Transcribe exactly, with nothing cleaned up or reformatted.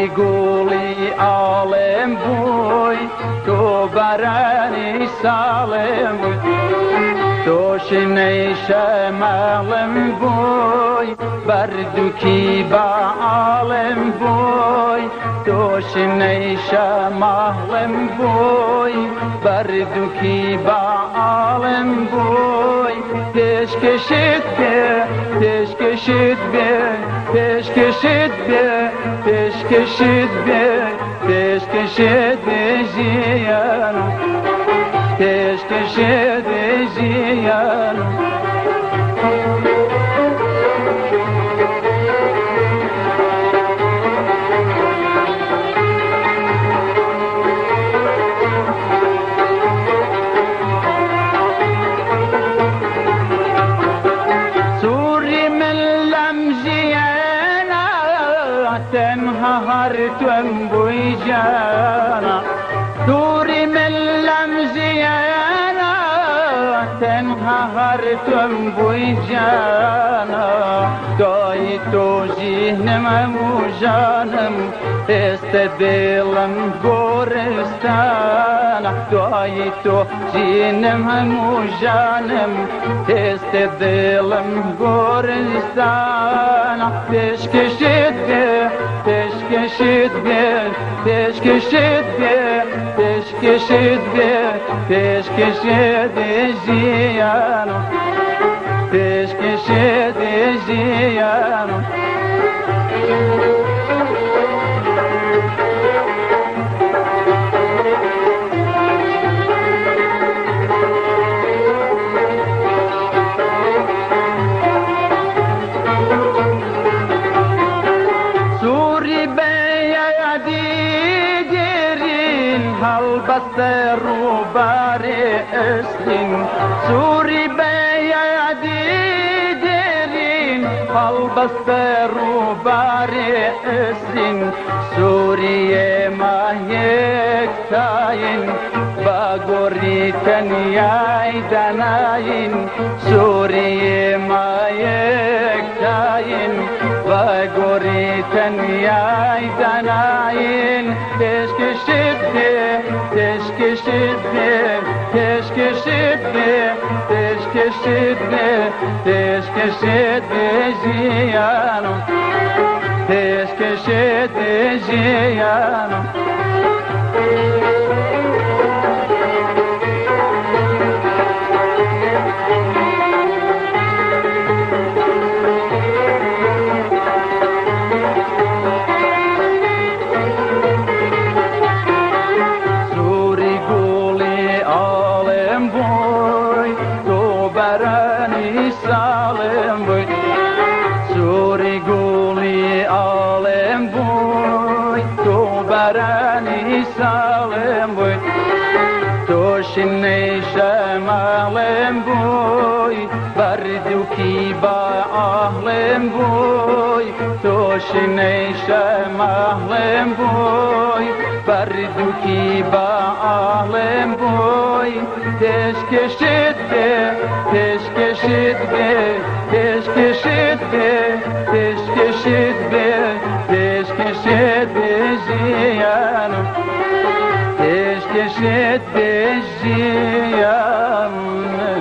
سوری گولی عالم بوی تو برانی سالم بوی تو شنیشه معلم بوی بردوکی با عالم بوی تو شنیشه معلم بوی بردوکی با عالم بوی پیش کشید به پیش کشید به پیش کشید به پیش کشید به پیش کشید به زیانو پیش کشید به زیانو هرتم بوی جانا دوری من لمزیانا تنها هرتم بوی جانا دای تو ذهنم و جانم است دلم گورستان دای تو ذهنم و جانم است دلم گورستان پیش کشید به پیش کشید به پیش کشید به پیش کشید به پیش کشید زیانو پیش کشید زیانو بسته رو باره اسلین سوری بیادی دیرین حال بسته رو باره اسلین سوریه ما یک تاین با گوری تنیای دناین سوریه ما یک تاین با گوری تنیای دناین پیش کشید به پیش کشید به پیش کشید به پیش کشید به پیش کشید به زیانو پیش کشید به زیانو شنیشه معلم بوی بردوکی با اهلم بوی تو شنیشه معلم بوی بردوکی با اهلم بوی پیش کشید به پیش کشید به پیش کشید به پیش کشید به پیش کشید به زیانو پیش کشید به زیانو